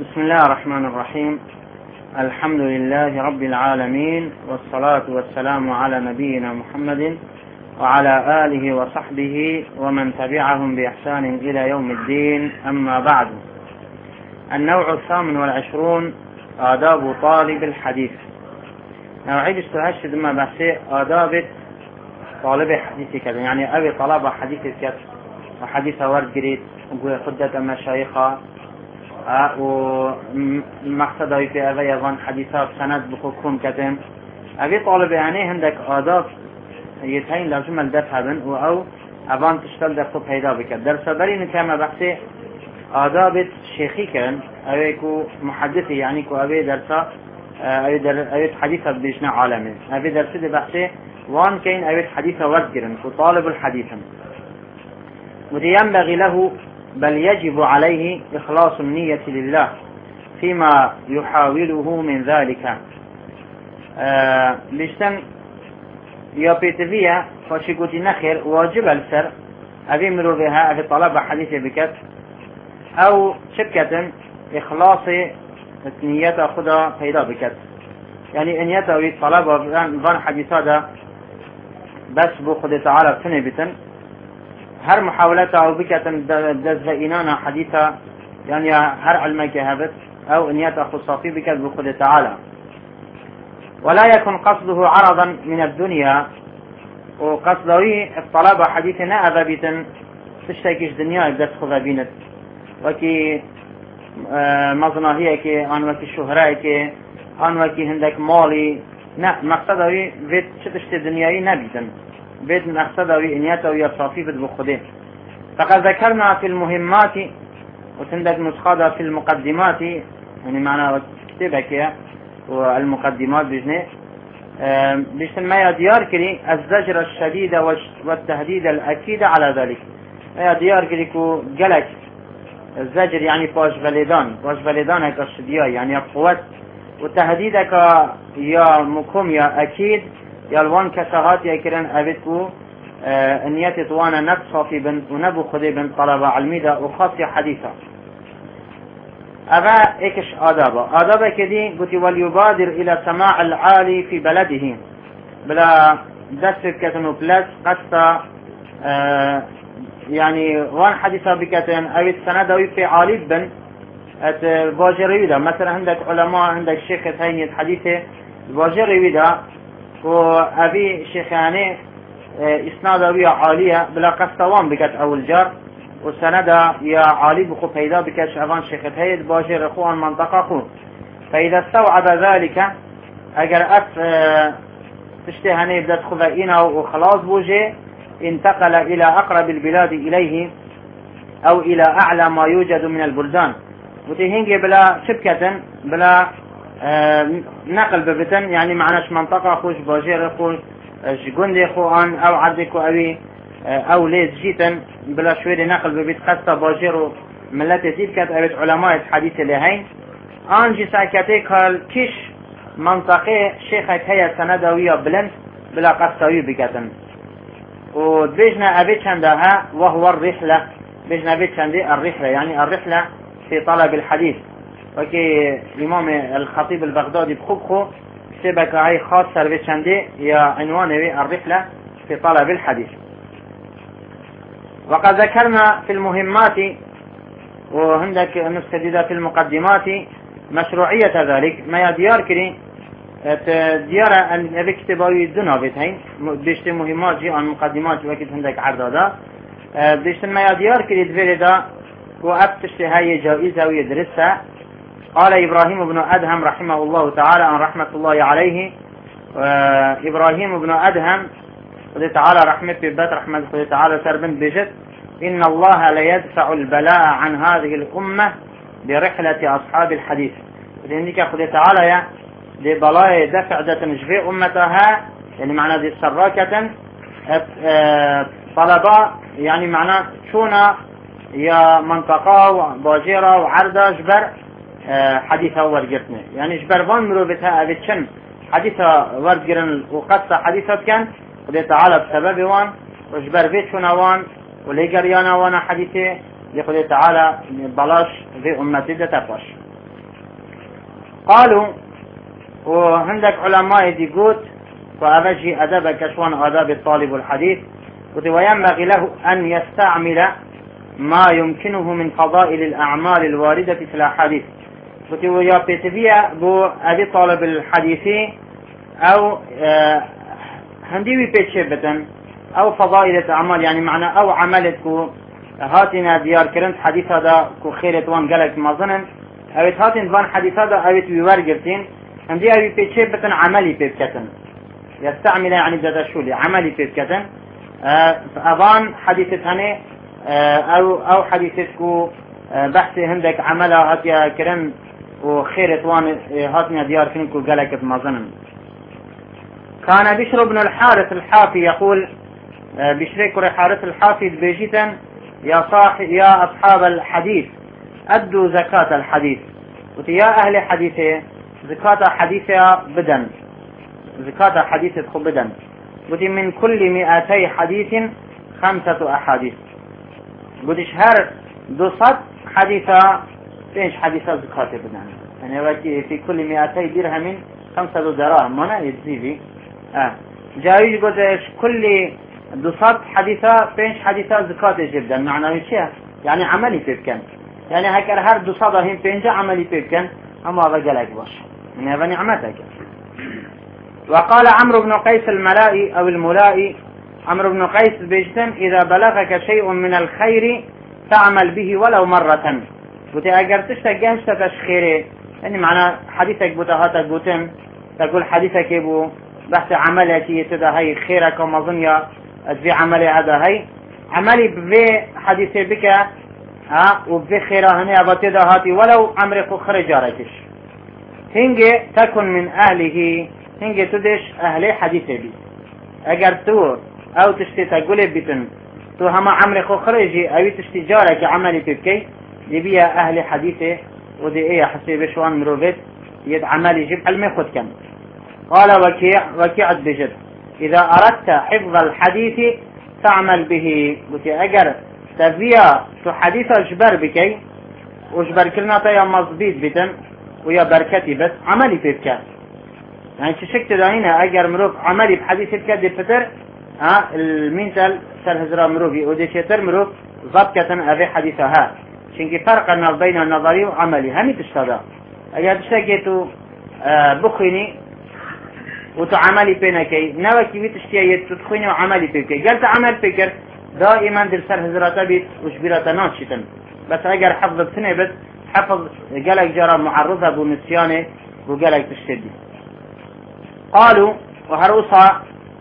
بسم الله الرحمن الرحيم. الحمد لله رب العالمين، والصلاة والسلام على نبينا محمد وعلى آله وصحبه ومن تبعهم بإحسان إلى يوم الدين. أما بعد، النوع 28 آداب طالب الحديث. نوعي بستهشد ما بحثي آداب طالب حديث كذا، يعني أبي طلب حديث كذا وحديث ورد قريد وخدة مشايخة ومقصد في أبي يظن حديثات سند بخوكم كتن. أبي طالب يعني عندك آداب يتهين لازم الدفع بن أو أبان تشتغل دفع بيدا بك درس برين كما بحثي آداب شيخي كان أبيكو محدثي، يعني كو أبي درسا أبي حديثة بيجنا عالمي. أبي درس دي بحثي وان كين أبي حديثة ورد كو طالب الحديث وينبغي له بل يجب عليه إخلاص النية لله فيما يحاوله من ذلك. لشتن يا بيتفيا فشيكوتي نخير واجب السر أبي مرور بها أبي طلب حديث بكت أو شبكة إخلاص النية خدا فيدا بكت، يعني إن يتوي طلب بان حديثا بس بخد تعالى سنة بتن هر محاولته أو بكة دزف إنانا حديثة، يعني هر علمك هبت أو إن يتأخذ صافي بكة بخد تعالى، ولا يكون قصده عرضا من الدنيا وقصده الطلب حديثنا أذبتا تشتكيش دنيا بدس خذابينت وكي مظناهيك أن وكي شهرائك أن وكي هندك مالي نا مقصده بيت شتشت دنياي نبيتا بيت مقصده إنياته ويصافي بد بخده. فقد ذكرنا في المهمات وتندك نسخة في المقدمات، يعني معنى كتابك والمقدمات بجنة بيشتن ما يديار كري الزجر الشديد والتهديد الأكيد على ذلك. ما يديار كري كو جلك الزجر يعني باش بلدان هكا الشديا يعني قوة، والتهديدك يا مكم يا أكيد يا الوان كساهات يا كرن أبتكو النيات طوانا نقصة في بن ونبو خذي بن طلبة علميدة وخاصة حديثة. أبا إيكش آدابا كدي قلت وليبادر إلى سماع العالي في بلده بلا دست كتن وبلاس قصة يعني وان حديثة بكتن أو السندوي في عالي بن الباجرويدا. مثلا عندك علماء عندك شيخ هيني الحديثة الباجرويدا وأبي شيخاني إسنادوية عالية بلا قصوان بكت أو الجار والسندة يا عالي بخو فيدا بكت شعبان شيخ هيد باجر أخوان منطقة خو. فإذا استوعب ذلك أجر تشتهني بدأت خذائنا وخلاص بوجه انتقل إلى أقرب البلاد إليه أو إلى أعلى ما يوجد من البلدان وتهنجي بلا شبكة بلا نقل ببتن، يعني معناش منطقة خوش باجر خوش جندي خوان أو عردك أبي أو ليز جيتا بلا شوية نقل ببيت خاصة باجر ملت تلك أبيت علماء الحديث لهين أنجي ساكتك كيش منطقة شيخك هي سندوية بلند بلا قصوي بكتن. وبيجنا أبيت عندها وهو الرحلة، بيجنا أبيت عندي الرحلة يعني الرحلة في طلب الحديث. وكي الإمام الخطيب البغدادي بخبخو سيبك هاي خاصة بيت عندي يا عنوانه الرحلة في طلب الحديث. وقد ذكرنا في المهمات وعندك نستجد في المقدمات مشروعية ذلك. ما يديار كري ديارة أن يكتبوا الدنا بيتهين بيشت مهمات جي عن مقدمات وكيد عندك عرضة بيشت ما يديار كري دفيردا وأبتشت هاي جائزة ويدرسها. قال إبراهيم بن أدهم رحمه الله تعالى عن رحمة الله عليه، إبراهيم بن أدهم قد تعالى رحمة ببات رحمة قد تعالى سربن بجد إن الله ليدفع البلاء عن هذه الأمة برحلة أصحاب الحديث. لأنك قد تعالى دي بلاء دفع نجفي أمتها، يعني معنى دي سراكة طلباء، يعني معنى شونا يا منطقة وباجرة وعردة جبر حديثة ورقتنا، يعني جبربان مروبتها أبتشن حديثة ورقرن وقصة حديثة كان قد تعالى بسبب وان وجبر بيتشونا وان وليقريانا وانا حديثة لقد تعالى بلاش في أمتي دتفاش. قالوا وهندك علماء دي قوت وأبجي أدب كشوان آداب الطالب الحديث وينبغي له أن يستعمل ما يمكنه من فضائل الأعمال الواردة في الأحاديث ويا بيتبيع بو أبي طالب الحديثي أو هنديوي بيتشبتن أو فضائل الأعمال يعني معنى أو عملتكو هاتنا ديار كرنت حديث هذا كو خيرت وان قالك ما ظنن أويت هاتن وان حديث هذا أويت بيورجرتين هندي أبي بيتشبتن عملي بيتكتن يستعمل يعني ذات شولي عملي بيتكتن أظن حديثتهني أو حديثتكو بحث هندك عملها هاتيا كرن وخيرت وان هاتنا ديار كرنت كو قالك ما ظنن. كان بشر بن الحارث الحافي يقول بشريك الحارث الحافي بيجيتا يا أصحاب الحديث أدوا زكاة الحديث يا أهل حديثه زكاة حديثها بدن زكاة حديث بدن من كل 200 حديث 5 أحاديث شهر 200 حديثة 5 حديثة زكاة بدن يعني في كل 200 درهم 5 دراهم ما يجزي جايز قلت كل 200 حديثة 5 حديثة زكاة جدا معناه شيء يعني عملي فيكن يعني هكذا هر 200 هم 5 عملي فيكن أما رجلك باش من هذا نعمتك. وقال عمرو بن قيس الملائي أو الملائي عمرو بن قيس بيجتن إذا بلغك شيء من الخير تعمل به ولو مرة وتأجرتش تجهش تشخيره يعني معنى حديثك بتهاتك بوتن تقول حديثك يبو بحث عملك يتدا هاي خيرك وما ظنيا في عملي هذا هاي عملي بفي حديثي بك وبفي خيره هني أبتدا هاتي ولو عمرك خرج جارتش هنجي تكن من أهله هنجي تدش أهلي حديثي بي اگر تو او تشتي تقولي بيتن تو هما عمرك خرجي او تشتي جارك عملي بكي يبيا أهل حديثي ودي ايه حسيب شوان مروفيت يد عملي يجيب علمي خد كم. قال وكيع بجد إذا أردت حفظ الحديث تعمل به قلت أجر تبيا حديث أجبر بكي وجبر كلنا طيا مصبيط بتن ويا بركتي بس عملي في بكا يعني شكت هنا أجر مروف عملي بحديث الكد الفتر المينتال سر هزرا مروفي ودي شتر مروف ضبطة أبي حديثها شنك فرق بين النظري وعملي همي تشتغل أجر تشتكيتو بخيني وتعملي بينكي نوكي بتشتيه تدخيني وعملي بينكي قلت عمل فكر دائما در سر هزراتا بيت وشبيرتا ناشتا بس اگر حفظ بسنة بس حفظ قالك جرى معرضة بنسيانه وقالك تشتدي. قالوا وهروصا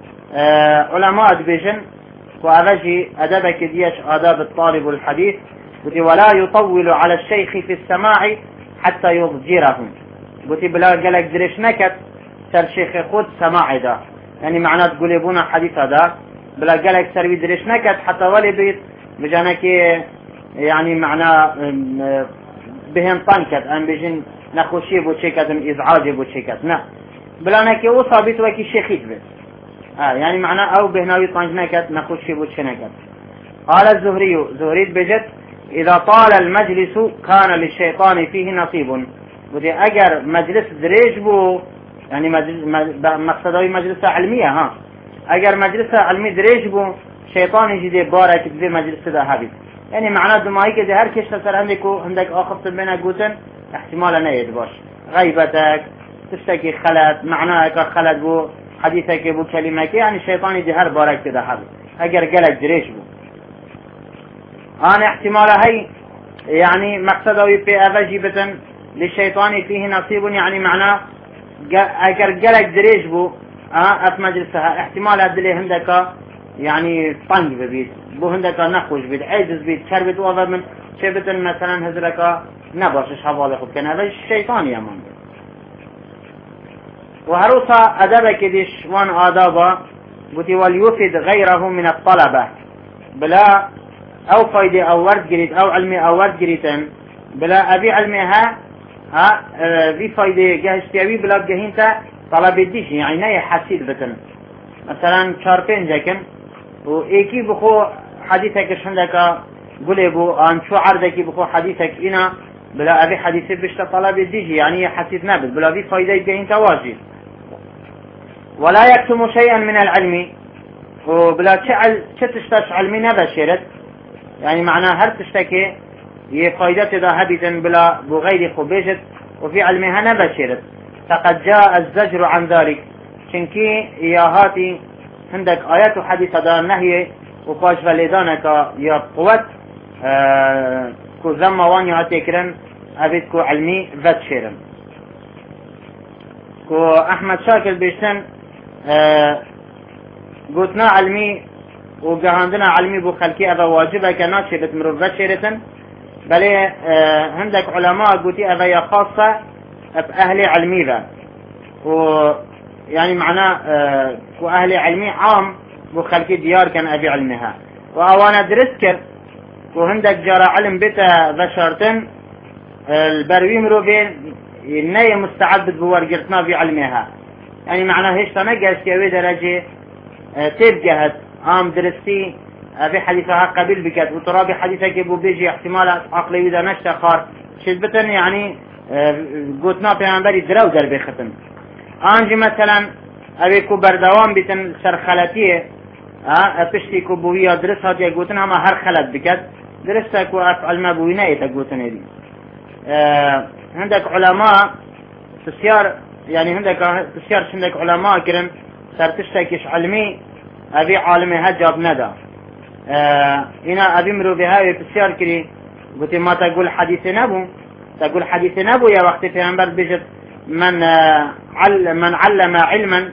علماء دبيجن وأرجي أدبك ديش آداب الطالب الحديث ولا يطول على الشيخ في السماع حتى يضجره بلا قالك دريش نكت سر شيخ خود سماعي دا يعني معناه تقوليبونا حديث هذا بلا قالك سر بيدريش نكت حتى ولي بيت بجانك يعني معناه بهم طنكت ام بيجن نخوشي بو تشيكت ازعاجي بو تشيكت نا بلا نكي اوصى بيت وكي شيخيت بيت يعني معناه او بهناوي طنج نكت نخوشي بو تشنكت. قال زهري بجد اذا طال المجلس كان للشيطان فيه نصيب ودي اجر مجلس دريج بو يعني مقصدوي مجلس علمية اگر مجلس علمي دريج بو شيطان يجي بارك في مجلس ده هابي يعني معناه دمائي كده هر كش سر عندك آخر بينا قوتن احتمال أنا يدباش غيبتك تشتكي خلط معناه خلط بو حديثك بو كلمك يعني الشيطان يجي هر بارك كده هابي اگر قلق دريج بو انا احتمال هاي يعني مقصدوي في أفجي بتن للشيطان فيه نصيب يعني معناه اگر قلق دريج بو اف مجلسها احتمال ادلي هندك يعني طنج ببيت بو هندك نخوش بيت عجز بيت شربت وضع من شبت مثلا هزرك نباشش حوالي خب كان هذا الشيطان يا من. وهروسا ادبك ديش وان آدابا بوتي وليفيد غيره من الطلبة بلا او فايدة او ورد قريت او علمي او ورد قريتن بلا ابي علمها في فايدة جهشتيوي بلا بجهينتا طلب الديش يعني ناي حسيد بتن مثلا شاربين جاكن وإيكي بخو حديثك شندك قولي بو أن شو عردك بخو حديثك إنا بلا أبي حديثي بشت طلب الديجي يعني حسيت نابد بلا في فايدة بين تواجه. ولا يكتم شيئا من العلم، وبلا تشتش علمي نبشرت، يعني معناه هر تشتكي فايدة ذا هبتا بلا بغير خبيجت وفي علمها نبشرت. فقد جاء الزجر عن ذلك، شنكي يا هاتي عندك آيات حديثة دا نهي وقاش فليدانك يا قوت كو ذم واني هاتيكرن أبيت كو علمي فتشيرن. كو أحمد شاكر بيشتن قوتنا علمي وقهاندنا علمي بو خلقي أبا واجبة كناشي بتمرو فتشيرتن، بل عندك علماء قوتي أبا خاصة بأهل علمي ذا، يعني معناه وأهل علمي عام بخلقي ديار كان أبي علمها. وأوانا درسكر وهندك جرى علم بتا بشرتن البروي مروبين النية مستعد بورقرتنا في علمها، يعني معناه هيش تنقص كوي درجة تبقى عام درستي أبي حديثها قبل بكت وترابي حديثك بو بيجي احتمال عقلي إذا نشتخار شدبتن، يعني قوتنا بيعنبري دراو در بختن آنجي مثلا أبي كو بردوان بيتن سرخلتيه پشتی کو بویا درست هاتیه گوتن همه هر خلط بکد درسته کو افعال ما بوی نایتا گوتن ایدی. هندك علماء تسيار يعني هندك تسيار شندك علماء كرن سرتشتكش علمي أبي عالمي هجاب ندا هنا أبي مرو بهاي تسيار كري قلت ما تقول حديث نبو، تقول حديث نبو يا وقت في أنبر بجد من علم علما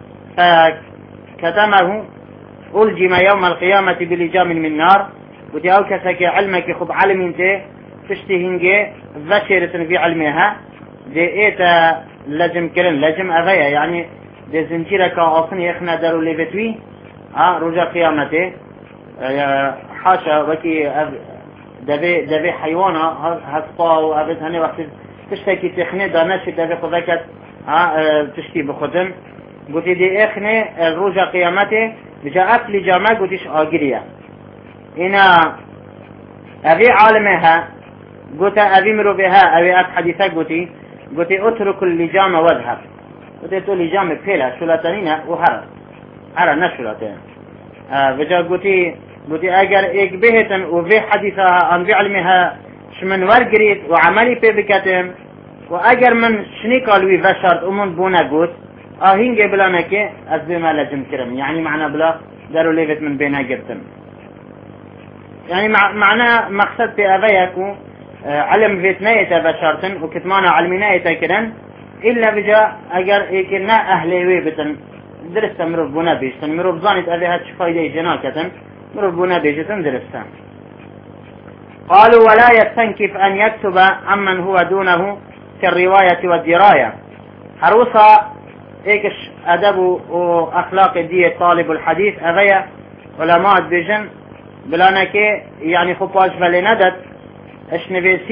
فكتمه ألجم يوم القيامة بلجام من نار. قلت أو كسك علمك خب علم انت تشتهنجي ذشرة في علمها دي ايتا لجم كرن لجم أغايا يعني دي زنجيرك أصني اخنا دارو لبتوي رجا قيامته حاشا وكي دبي حيوانا هسطا وابد هني وقت تشتكي تخني دانش دبي خذكت تشتي بخدم. قلت دي اخني رجا قيامته بجا أكل جامع قلتش آقرية هنا أبي عالمها قلت أبي مرو بها أبي أب حديثة قلت أترك اللجام واذهب. قلت تو لجام بيلا شلاتنين وهرا نشلاتين بجا قلت أجر إيك بهتن وفي حديثها أن بعلمها شمن ورقريت وعملي بكتم وأجر من شنيقال وفشرت أمون بونا قلت هنجي بلا نكي أزبي ما لجم كرم يعني معنا بلا دارو ليفت من بينها جبتم يعني معناه مقصد في أبيكو علم فيت نايتا بشارتن وكتمانا علمي نايتا كرن إلا بجا أجر إيكنا أهلي ويبتن درست مروف بنا بيشتن مروف زانت أبيها تشفايدي جناكتن مروف بنا بيشتن درستان. قالوا ولا يستنكف أن يكتب عمن هو دونه كالرواية والدراية. حروصة إيكش أدب وأخلاق دي طالب الحديث أبيا علماء بيجن بلانكي يعني خباش فلندت اش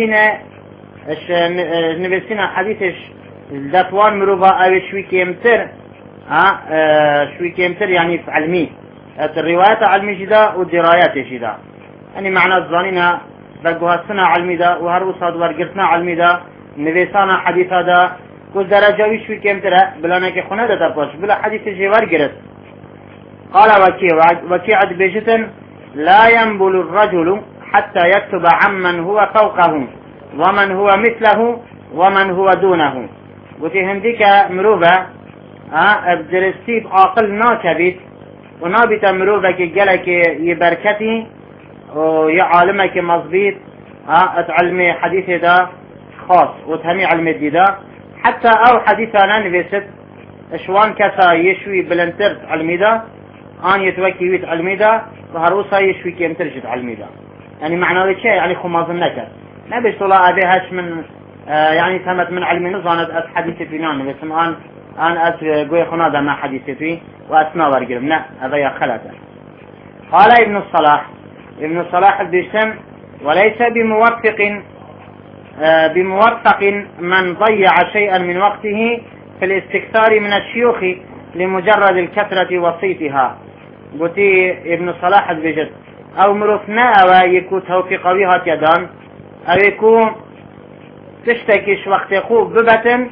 نبيسينا حديثش الدفوان مروبا او شوي كيمتر شوي كيمتر يعني في علمي الروايات علمي جدا والدرايات جدا يعني معنى الظانينا بقوها السنة علمي دا وهروس هاد ورقرتنا علمي دا نبيسانا حديثا دا كل درجة شوي كيمتر بلانكي خونه دا تباش بلا حديث جي ورقرت. قال وكي عد بيجتن لا ينبل الرجل حتى يكتب عمن هو فوقه ومن هو مثله ومن هو دونه. قلت هنديك مروبة بدرستيب عاقل ناكبت ونابت مروبة كجلك يبركتي ويعالمك مضبيط اتعلمي حديثي دا خاص وتهمي علمي دي دا حتى او حديثانا نبيست اشوان كسا يشوي بلنترت علمي دا ان يتوكي ويت علمي دا وهروسا يشوي كيمترجت علمي دا يعني معنى ذلك يعني خماز النكر نبي صلاة أبيهاش من يعني ثمت من علم نظانت أس حديثي في نان بس أن أس قوي خنادا ما حديثي فيه وأسنا ورقلم لا هذا خلطة. قال ابن الصلاح البيشتم وليس بموفق من ضيع شيئا من وقته في الاستكثار من الشيوخ لمجرد الكثرة وصيتها. قلت ابن الصلاح البيشت أو مرثنا أو يكو توفيق بها يدان أو يكو تشتكيش وقت خوب ببتن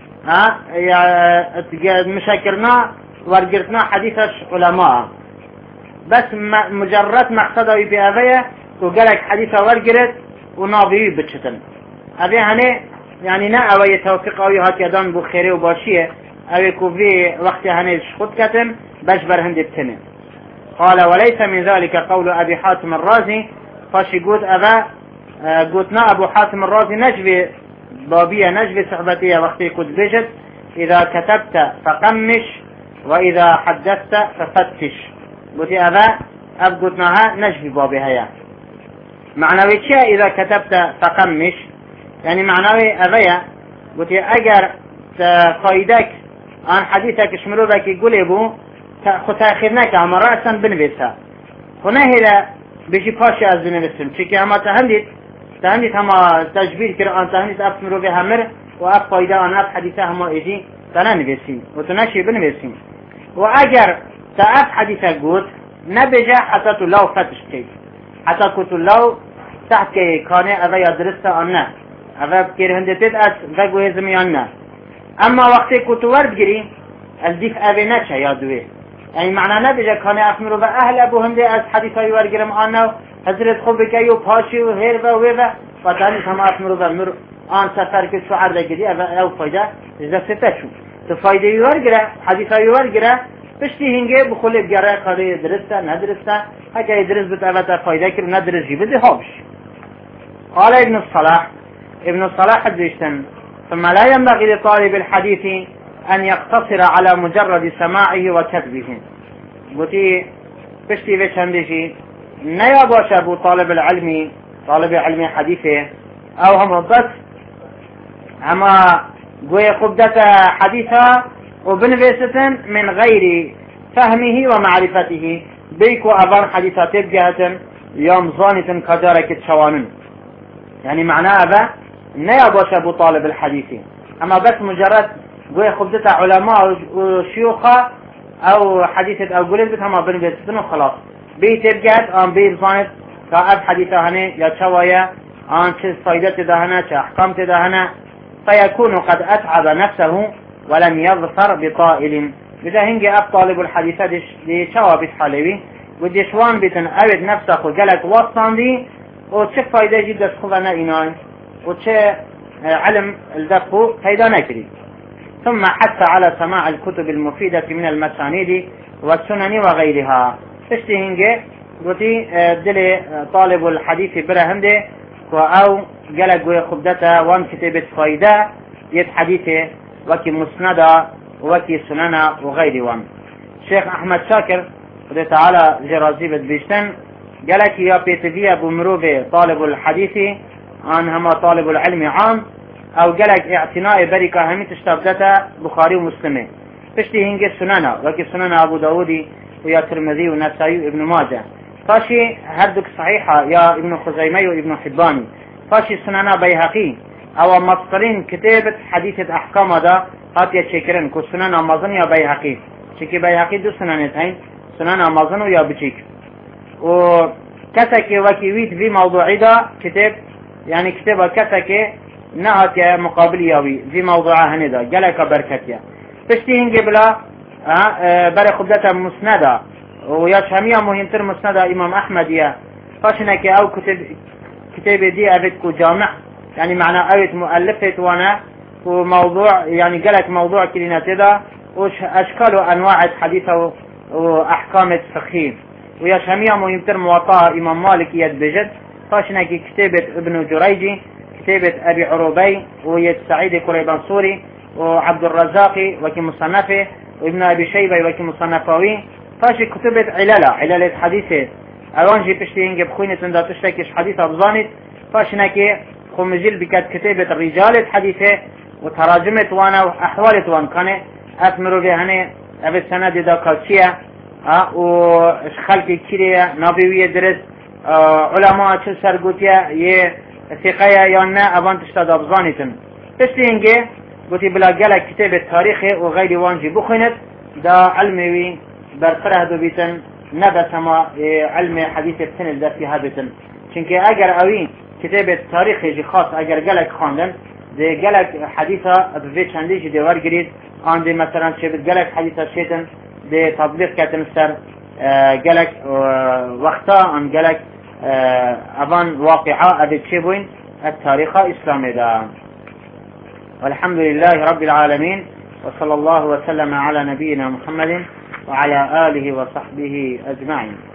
مشاكرنا ورقرتنا حديثش علماء بس مجرد مقصده بأذية وقالك حديثة ورقرت وناظري بتشتن أبي هني يعني نا أوي توفيق أوي هات يدان بخيري وباشية أوي كوفي وقت هني شخط كتن بجبر هندي بتنه. قال وليس من ذلك قول أبي حاتم الرازي فاشي قوت أبا قوتنا أبو حاتم الرازي نجبي بابية نجبي صحبتية وقتي قد بجد إذا كتبت فقمش وإذا حدثت ففتش قوتي أبا قوتناها نجبي بابي هيا معنوي شيء إذا كتبت فقمش يعني معنوي أبايا قوتي أجر فايدك عن حديثك شمرو بك يقول بو خو تأخيرناك عما رأسا بنبسها هنا هلا بيجي باشي از بنبسهم چونكي هما تهنديت هما تجبيل كرآن تهنديت أف مرو بها مر وأف فايدة عن أف حديثة هما إيجي تنبسين وتنشي بنبسين وأجر تأف حديثة قوت نبجا حتى تلو فتش كي حتى كتلو تحت كي كاني أذا يدرسة أنا أذا بكير هندتت أس فقوه زميانا أما وقت كتور بجري الديف أبناتش يا دوي يعني معنى نبجا كان أفمرو بأهل أبو هندي أس حديثة يورجرم أنا حضرت خوبك أيو باشي وهيربا ويبا فتاني هم أفمرو بأمرو آن سفر كي شعر دقدي أو فايدة إذا ستشو تفايدة يورجرا حديثة يورجرا بشتي هنجي بخلي بجرا قضية درسته ندرسته هكا يدرس بتأبتا فايدة كر ندرس جيبه هابش. قال ابن الصلاح حديثا ثم لا ينبغي لطالب الحديث أن يقتصر على مجرد سماعه وكتبه قلتي بشتي بيش هندشي نيا باش أبو طالب علم حديثه أو هم بس أما قوي قبدة حديثة وبنفسة من غير فهمه ومعرفته بيكو أبان حديثة تبقى يوم ظانة كدارك تشوانن يعني معناه أبا نيا باش أبو طالب الحديث أما بس مجرد قوي خبزتها علماء وشيوخة أو حديثة أو قلت هم بنفسة وخلاص بيتبقى أم بيرزانت كأب حديثة هني يا شوايا عن شيء فايدة دهنا شيء أحكام دهنا فيكون قد أتعب نفسه ولم يظفر بطائل بذا هنجي أب طالب الحديثة دي شوابت حالوي ودي شوان بيتن أبد نفسه وقالك وصان دي وشي فايدة جدا سخوضنا إناي وشي علم الدفو فايدة نكري ثم حث على سماع الكتب المفيدة من المسانيد والسنن وغيرها تشتي هنجي قلتي دلي طالب الحديث برهنده أو قالك قوي خبدته وان كتبت فايدة يد حديثه وكي مسندة وكي سننة وغير وان الشيخ أحمد شاكر رضي تعالى جرازيبت بيشتن قالك يا بيتفيا بمروفي طالب الحديث عن هما طالب العلم عام أو قالك اعتناء بركة همي تشتبدته بخاري ومسلمين تشتي هنجي سننة وكي سننة أبو داودي ويا ترمذي ونسائي وابن ماجه فاشي هردك صحيحة يا ابن خزيمي وابن حباني فاشي سننا بيهقي او مصدرين كتابة حديثة احكام دا هاتيا تشكرن كو سننا مازن يا بيهقي چكي بيهقي دو سننت هين سننا مازن ويا بچيك و كتاكي وكيويت في موضوعي دا كتاب يعني كتابة كتاكي نهاتيا مقابل ياوي في موضوعها هندا جلك بركتيا بشتي هنجي بلا بري خبدتا مسندة وياش همية مهمتر مسندة إمام أحمد يا فاشنك أو كتاب دي أبدكو جامع يعني معنى أبد مؤلفة وانا وموضوع يعني قالك موضوع كلنا تدا وأشكال وأنواع حديثة وأحكام الفقهية وياش همية مهمتر مواطاة إمام مالك يد بجد فاشنك كتابة ابن جريجي كتابة أبي عروبي ويد سعيد كريبانصوري وعبد الرزاقي وكي مصنفه وابن أبي شيبة وكي مصنفاوي فاشي كتبت علالة حديثة اوانجي بشتي هنجي بخوينة تندا تشتكيش حديثة بزانت فاشناكي خمجيل بكات كتابة رجالة حديثة وتراجمت وانا واحوالت وان كان اثمروا بهني ابي سند دا كالشية وخلق كيريا نابيوية درس علماء چل سرگوتيا يه ثقايا يانا اوان تشتا بزانتن بشتي هنجي قلتي بلا قالك كتابة تاريخي وغير وانجي بخوينت دا علمي برفره دو بيتن نبس ما علم حديث السنة دا فيها بيتن چونك اگر اوين كتابة تاريخ يجي خاص اگر قلق خاندن دي جلك حديثة أبفيت شنديش دي ورقريد آن دي مثلا شبت جلك حديثة شيتن دي تطبيق كاتن سر جلك وقتا عن جلك أبان واقعة أبي تشيبوين التاريخ إسلامي دا. والحمد لله رب العالمين، وصلى الله وسلم على نبينا محمد وعلى آله وصحبه أجمعين.